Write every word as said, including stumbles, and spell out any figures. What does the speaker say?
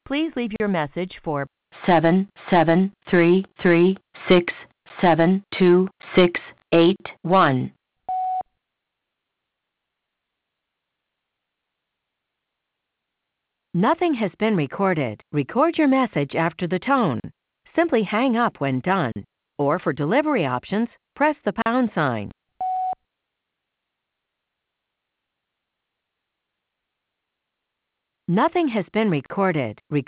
Please leave your message for seven seven three three six seven two six eight one. Nothing has been recorded. Record your message after the tone. Simply hang up when done. Or for delivery options, press the pound sign. Nothing has been recorded. Record